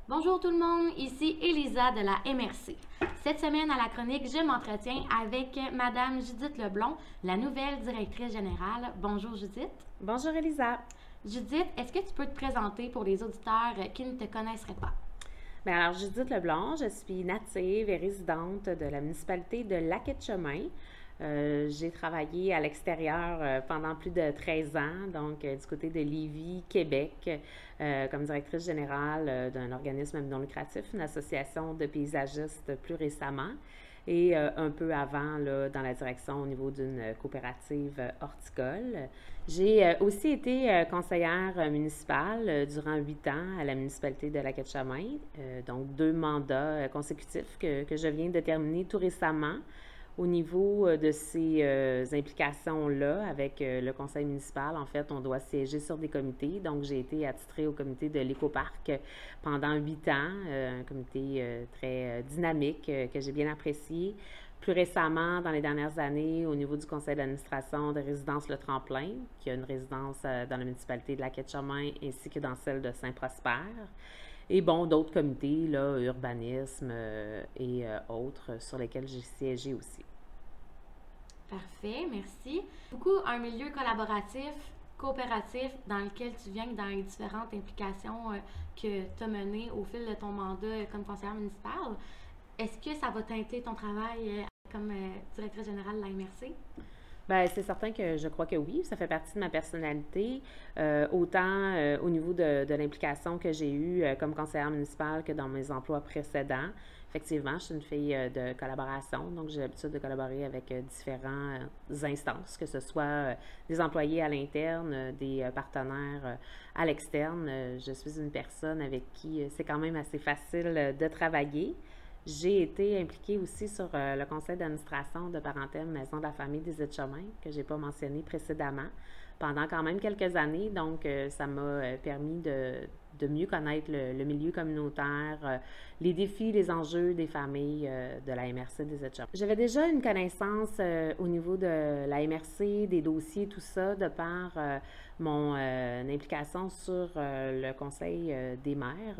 Bonjour tout le monde, ici Elisa de la MRC. Cette semaine à la chronique, je m'entretiens avec Madame Judith Leblond, la nouvelle directrice générale. Bonjour Judith. Bonjour Elisa. Judith, est-ce que tu peux te présenter pour les auditeurs qui ne te connaisseraient pas? Bien, alors, Judith Leblanc, je suis native et résidente de la municipalité de Lac-Etchemin. J'ai travaillé à l'extérieur pendant plus de 13 ans, donc du côté de Lévis, Québec, comme directrice générale d'un organisme non lucratif, une association de paysagistes plus récemment, et un peu avant, là, dans la direction au niveau d'une coopérative horticole. J'ai aussi été conseillère municipale durant 8 ans à la municipalité de Lac-Etchemin, donc 2 mandats consécutifs que je viens de terminer tout récemment. Au niveau de ces implications-là avec le conseil municipal, en fait, on doit siéger sur des comités. Donc, j'ai été attitrée au comité de l'écoparc pendant 8 ans, un comité très dynamique que j'ai bien apprécié. Plus récemment, dans les dernières années, au niveau du conseil d'administration de Résidence Le Tremplin, qui a une résidence dans la municipalité de Lac-Etchemin ainsi que dans celle de Saint-Prosper. Et bon, d'autres comités, là, urbanisme et autres, sur lesquels j'ai siégé aussi. Parfait, merci. Beaucoup un milieu collaboratif, coopératif dans lequel tu viens dans les différentes implications que tu as menées au fil de ton mandat comme conseillère municipale. Est-ce que ça va teinter ton travail comme directrice générale de la MRC? Ben, c'est certain que je crois que oui, ça fait partie de ma personnalité, autant au niveau de l'implication que j'ai eue comme conseillère municipale que dans mes emplois précédents. Effectivement, je suis une fille de collaboration, donc j'ai l'habitude de collaborer avec différentes instances, que ce soit des employés à l'interne, des partenaires à l'externe. Je suis une personne avec qui c'est quand même assez facile de travailler. J'ai été impliquée aussi sur le conseil d'administration de Parenthème Maison de la famille des Etchemins, que je n'ai pas mentionné précédemment, pendant quand même quelques années. Donc, ça m'a permis de mieux connaître le milieu communautaire, les défis, les enjeux des familles de la MRC des Etchemins. J'avais déjà une connaissance au niveau de la MRC, des dossiers, tout ça, de par mon implication sur le conseil des maires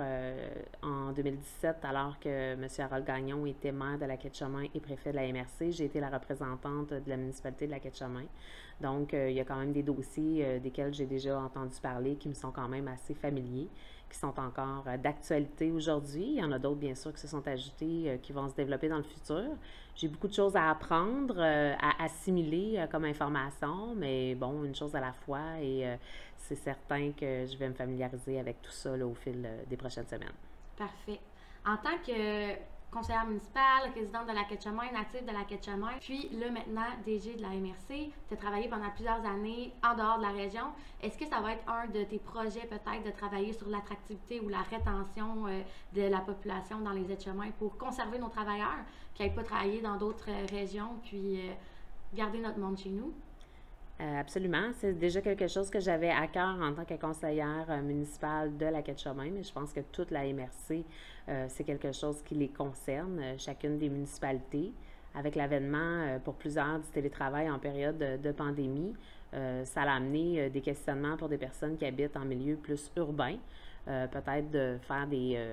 en 2017, alors que M. Harold Gagnon était maire de Lac-Etchemin et préfet de la MRC. J'ai été la représentante de la municipalité de Lac-Etchemin. Donc, il y a quand même des dossiers desquels j'ai déjà entendu parler qui me sont quand même assez familiers, qui sont encore d'actualité aujourd'hui. Il y en a d'autres, bien sûr, qui se sont ajoutés, qui vont se développer dans le futur. J'ai beaucoup de choses à apprendre, à assimiler comme information, mais bon, une chose à la fois, et c'est certain que je vais me familiariser avec tout ça là, au fil des prochaines semaines. Parfait. En tant que conseillère municipale, résidente de Lac-Etchemin, native de Lac-Etchemin, puis là maintenant DG de la MRC, tu as travaillé pendant plusieurs années en dehors de la région. Est-ce que ça va être un de tes projets peut-être de travailler sur l'attractivité ou la rétention de la population dans les Etchemins pour conserver nos travailleurs qui n'aillent pas travailler dans d'autres régions puis garder notre monde chez nous? Absolument. C'est déjà quelque chose que j'avais à cœur en tant que conseillère municipale de Lac-Etchemin, mais je pense que toute la MRC, c'est quelque chose qui les concerne, chacune des municipalités. Avec l'avènement pour plusieurs du télétravail en période de pandémie, ça a amené des questionnements pour des personnes qui habitent en milieu plus urbain. Peut-être de faire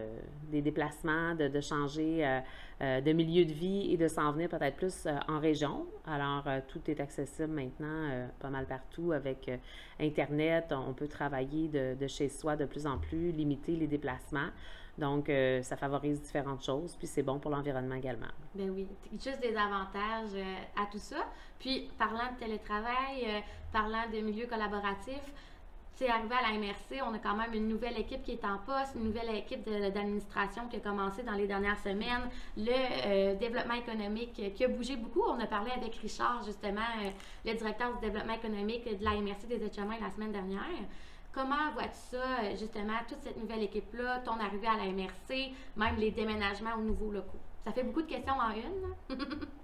des déplacements, de changer de milieu de vie et de s'en venir peut-être plus en région. Alors, tout est accessible maintenant pas mal partout avec Internet. On peut travailler de chez soi de plus en plus, limiter les déplacements. Donc, ça favorise différentes choses, puis c'est bon pour l'environnement également. Ben oui, juste des avantages à tout ça. Puis, parlant de télétravail, parlant de milieu collaboratif, c'est arrivé à la MRC, on a quand même une nouvelle équipe qui est en poste, une nouvelle équipe d'administration qui a commencé dans les dernières semaines. Le développement économique qui a bougé beaucoup. On a parlé avec Richard, justement, le directeur du développement économique de la MRC des Etchemins la semaine dernière. Comment vois-tu ça, justement, toute cette nouvelle équipe-là, ton arrivée à la MRC, même les déménagements aux nouveaux locaux? Ça fait beaucoup de questions en une.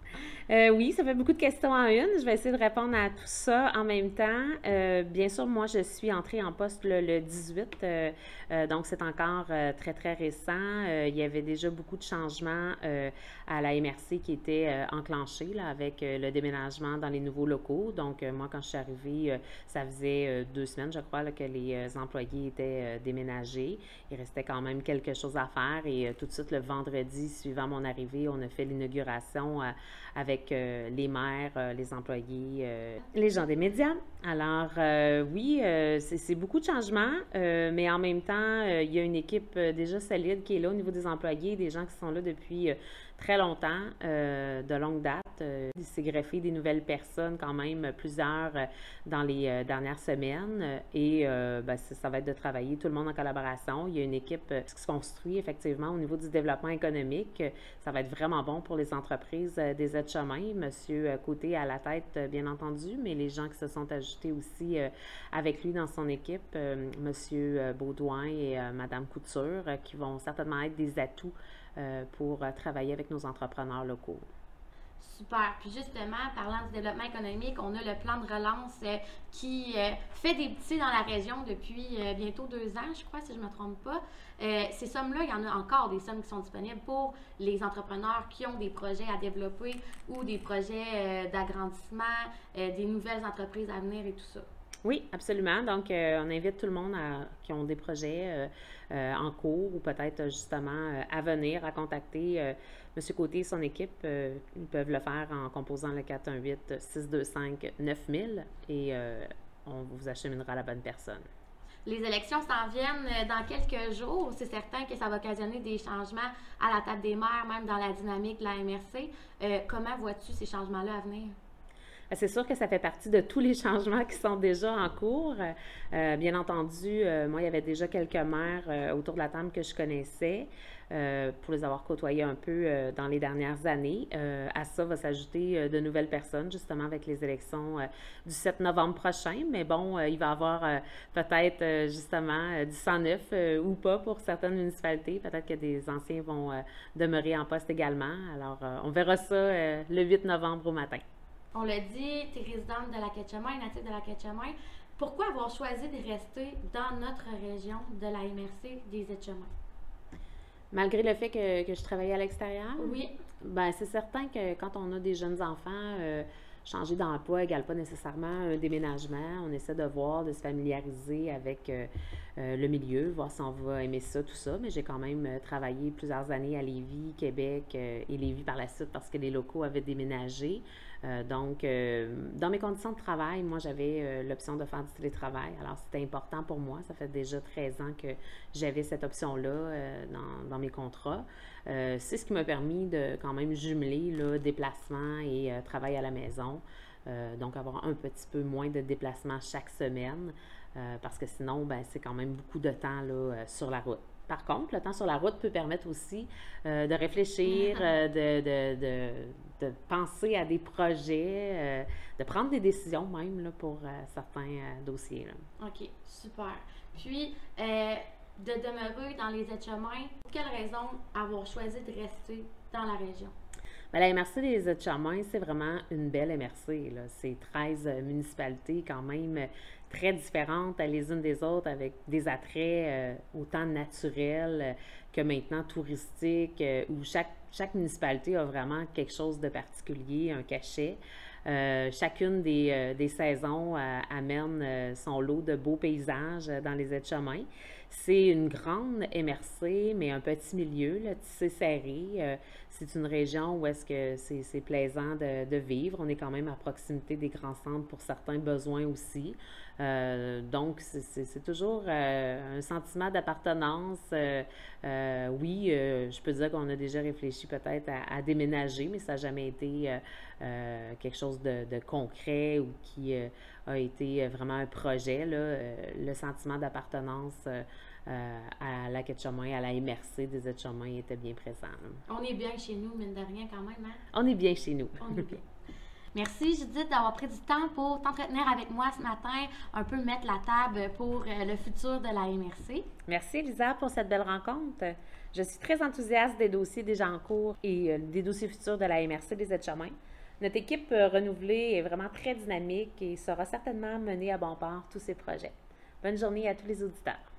Oui, ça fait beaucoup de questions en une. Je vais essayer de répondre à tout ça en même temps. Bien sûr, moi, je suis entrée en poste le 18, donc c'est encore très, très récent. Il y avait déjà beaucoup de changements à la MRC qui étaient enclenchés là, avec le déménagement dans les nouveaux locaux. Donc, moi, quand je suis arrivée, ça faisait 2 semaines, je crois, là, que les employés étaient déménagés. Il restait quand même quelque chose à faire et tout de suite, le vendredi suivant mon arrivée, on a fait l'inauguration avec les maires, les employés, les gens des médias. Alors, oui, c'est beaucoup de changements, mais en même temps, il y a une équipe déjà solide qui est là au niveau des employés, des gens qui sont là depuis très longtemps, de longue date. Il s'est greffé des nouvelles personnes, quand même, plusieurs dans les dernières semaines. Et ben, ça va être de travailler tout le monde en collaboration. Il y a une équipe qui se construit effectivement au niveau du développement économique. Ça va être vraiment bon pour les entreprises des aides-chemins. Monsieur Côté à la tête, bien entendu, mais les gens qui se sont ajoutés aussi avec lui dans son équipe, Monsieur Baudouin et Madame Couture, qui vont certainement être des atouts pour travailler avec nos entrepreneurs locaux. Super. Puis justement, parlant du développement économique, on a le plan de relance qui fait des petits dans la région depuis bientôt 2 ans, je crois, si je ne me trompe pas. Ces sommes-là, il y en a encore des sommes qui sont disponibles pour les entrepreneurs qui ont des projets à développer ou des projets d'agrandissement, des nouvelles entreprises à venir et tout ça. Oui, absolument. Donc, on invite tout le monde qui ont des projets en cours ou peut-être justement à venir à contacter M. Côté et son équipe. Ils peuvent le faire en composant le 418-625-9000 et on vous acheminera la bonne personne. Les élections s'en viennent dans quelques jours. C'est certain que ça va occasionner des changements à la table des maires, même dans la dynamique de la MRC. Comment vois-tu ces changements-là à venir? C'est sûr que ça fait partie de tous les changements qui sont déjà en cours. Bien entendu, moi, il y avait déjà quelques maires autour de la table que je connaissais pour les avoir côtoyés un peu dans les dernières années. À ça va s'ajouter de nouvelles personnes, justement, avec les élections du 7 novembre prochain. Mais bon, il va y avoir peut-être justement du sang neuf ou pas pour certaines municipalités. Peut-être que des anciens vont demeurer en poste également. Alors, on verra ça le 8 novembre au matin. On l'a dit, tu es résidente de Lac-Etchemin, native de Lac-Etchemin. Pourquoi avoir choisi de rester dans notre région de la MRC des Etchemins? Malgré le fait que je travaillais à l'extérieur? Oui. Ben, c'est certain que quand on a des jeunes enfants, changer d'emploi égale pas nécessairement un déménagement. On essaie de voir, de se familiariser avec le milieu, voir si on va aimer ça, tout ça. Mais j'ai quand même travaillé plusieurs années à Lévis, Québec et Lévis par la suite parce que les locaux avaient déménagé. Donc, dans mes conditions de travail, moi, j'avais l'option de faire du télétravail. Alors, c'était important pour moi. Ça fait déjà 13 ans que j'avais cette option-là dans mes contrats. C'est ce qui m'a permis de quand même jumeler là, déplacement et travail à la maison. Donc, avoir un petit peu moins de déplacements chaque semaine parce que sinon, ben, c'est quand même beaucoup de temps là, sur la route. Par contre, le temps sur la route peut permettre aussi de réfléchir, de penser à des projets, de prendre des décisions même là, pour certains dossiers. Là. OK, super. Puis, de demeurer dans les Etchemins, pour quelle raison avoir choisi de rester dans la région? Bien, la MRC des Etchemins, c'est vraiment une belle MRC. Là. C'est 13 municipalités quand même très différentes les unes des autres avec des attraits autant naturels que maintenant touristiques où chaque municipalité a vraiment quelque chose de particulier, un cachet. Chacune des saisons amène son lot de beaux paysages dans les aides-chemins. C'est une grande MRC, mais un petit milieu, là, tissé serré. C'est une région où est-ce que c'est plaisant de vivre. On est quand même à proximité des grands centres pour certains besoins aussi. Donc, c'est toujours un sentiment d'appartenance. Oui, je peux dire qu'on a déjà réfléchi peut-être à déménager, mais ça n'a jamais été quelque chose de concret ou qui a été vraiment un projet. Là. Le sentiment d'appartenance à Lac-Etchemin, à la MRC des Etchemins était bien présent. On est bien chez nous, mine de rien, quand même, hein? On est bien chez nous. On est bien. Merci Judith d'avoir pris du temps pour t'entretenir avec moi ce matin, un peu mettre la table pour le futur de la MRC. Merci Elisa pour cette belle rencontre. Je suis très enthousiaste des dossiers déjà en cours et des dossiers futurs de la MRC des Aides-Chemins. Notre équipe renouvelée est vraiment très dynamique et saura certainement mener à bon port tous ces projets. Bonne journée à tous les auditeurs.